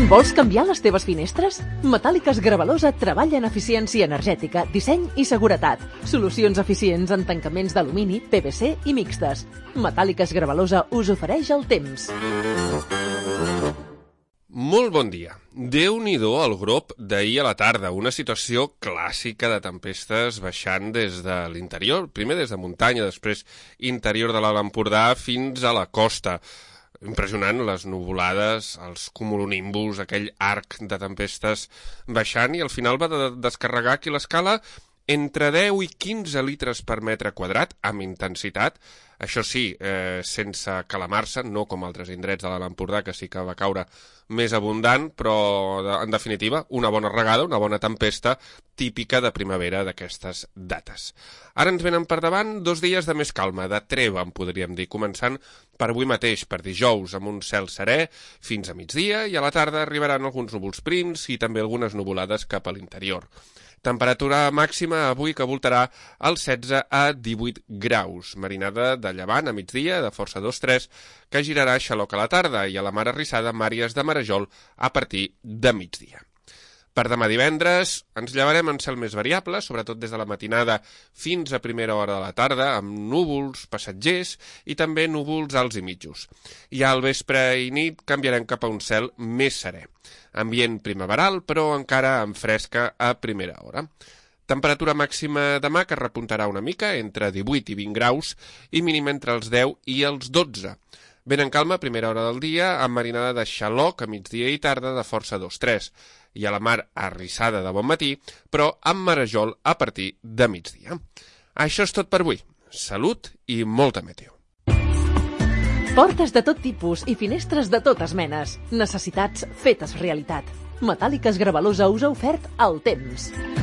Vols canviar les teves finestres? Metàl·liques Gravalosa treballa en eficiència energètica, disseny i seguretat. Solucions eficients en tancaments d'alumini, PVC i mixtes. Metàl·liques Gravalosa us ofereix el temps. Molt bon dia. Déu-n'hi-do el grop d'ahir a la tarda, una situació clàssica de tempestes baixant des de l'interior, primer des de muntanya, després interior de l'Alt Empordà fins a la costa. Impressionant, les nuvolades, els cumulonimbus, aquell arc de tempestes baixant, i al final va descarregar aquí l'escala entre 10 i 15 litres per metre quadrat, amb intensitat. Això sí, sense calamar-se, no com altres indrets de l'Alt Empordà, que sí que va caure més abundant, però, en definitiva, una bona regada, una bona tempesta típica de primavera d'aquestes dates. Ara ens venen per davant 2 dies de més calma, de treva, en podríem dir, començant per avui mateix, per dijous, amb un cel serè fins a migdia, i a la tarda arribaran alguns núvols prims i també algunes nuvolades cap a l'interior. Temperatura màxima avui que voltarà als 16 a 18 graus. Marinada de llevant a migdia, de força 2-3, que girarà a xaloc a la tarda, i a la mar arrissada Màries de Marajol a partir de migdia. Per demà divendres ens llevarem en cel més variable, sobretot des de la matinada fins a primera hora de la tarda, amb núvols passatgers i també núvols alts i mitjos. I al vespre i nit canviarem cap a un cel més serè. Ambient primaveral, però encara amb fresca a primera hora. Temperatura màxima demà que repuntarà una mica, entre 18 i 20 graus, i mínima entre els 10 i els 12. Vent en calma a primera hora del dia, amb marinada de xaloc a migdia i tarda de força 2-3, i a la mar arrissada de bon matí, però amb marejol a partir de migdia. Això és tot per avui. Salut i molta meteo. Portes de tot tipus i finestres de totes menes. Necessitats fetes realitat. Metàl·liques Gravalosa us ha ofert el temps.